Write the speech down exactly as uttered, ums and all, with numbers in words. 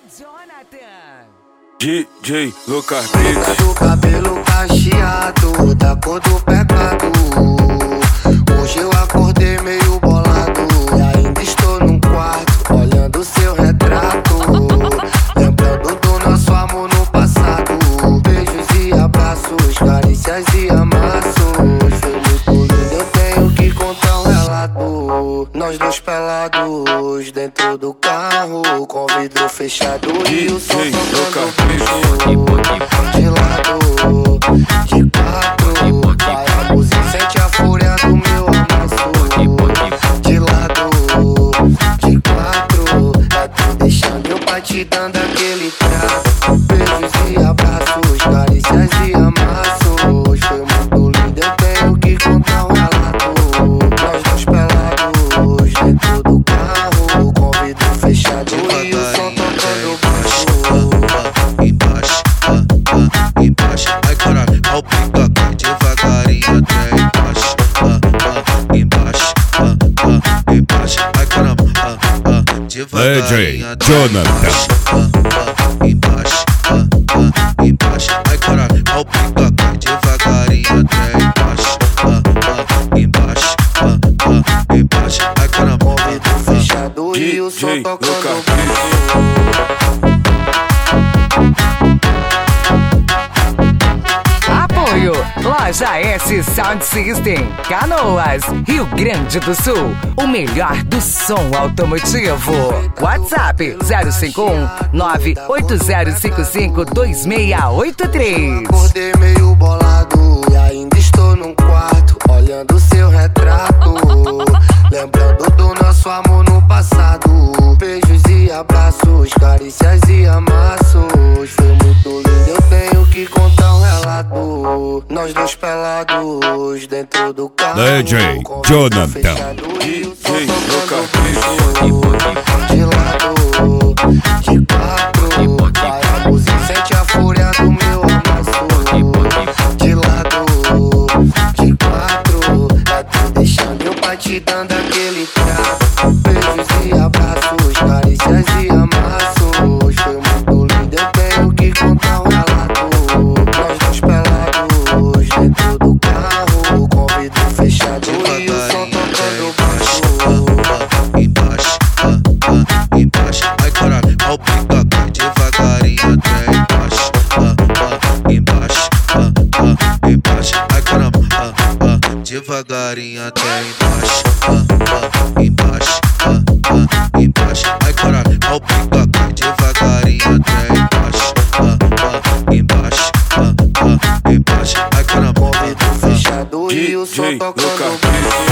Jonathan. D J Lucas Fica do cabelo cacheado, da cor do pecado. Hoje eu acordei meio bolado e ainda estou num quarto, olhando seu retrato, lembrando do nosso amor no passado. Beijos e abraços, carícias e amassos. Foi muito lindo, eu tenho que contar um relato. Nós dois pelados dentro do carro, com vidro fechado e o som tocando de lado, de quatro. Vai a música, sente a fúria do meu amasso. De lado, de quatro. É tu deixando eu pai te dando aquele trato. Beijos e abraços, carícias e amassos. Foi muito lindo, eu tenho que contar um relato. Nós dois pelados dentro do carro, com vidro fechado e o som tocando baixo. Embaixo, ah, ah, embaixo, ai caralho, ao pica, devagarinho até embaixo, ah, ah, embaixo, ah, ah, embaixo, ai caramba, ah, ah, devagarinho até embaixo, ah, ah, embaixo, ah, ah, embaixo, ai caralho, ao pica, devagarinho até embaixo, ah, ah, embaixo, ah, ah, embaixo, ai caramba, Com vidro fechado e o som tocando baixo. Apoio Loja S Sound System, Canoas, Rio Grande do Sul. O melhor do som automotivo. WhatsApp zero cinco um nove oito zero cinco cinco dois seis oito três. Acordei meio bolado e ainda estou num quarto, olhando seu retrato, lembrando do nosso amor no passado. Beijos e abraços, carícias e amassos. Foi muito lindo, eu tenho que contar um relato. Nós dois pelados dentro do carro, D J com Jonathan. fechado e o som D J tocando de lado, de quatro. Vai a música, sente a fúria do meu amasso. De lado, de quatro. É tu deixando eu pai te dando aquele trato. Beijos e abraços, carícias e amassos. Foi muito lindo, eu tenho que contar um relato. Nós dois pelados dentro do carro, com vidro fechado e o som tocando baixo. embaixo, ah, ah, embaixo, ai caralho, ao pica, devagarinho até embaixo, ah, ah, embaixo, ah, ah, embaixo, ai caramba, ah, ah, devagarinho até embaixo, ah, ah, embaixo, ah, ah, embaixo, ai caralho, ao pica, devagarinho até embaixo, ah, ah, embaixo, ah, ah, embaixo, ai caramba, Com vidro fechado e o som D J tocando Lucas. baixo.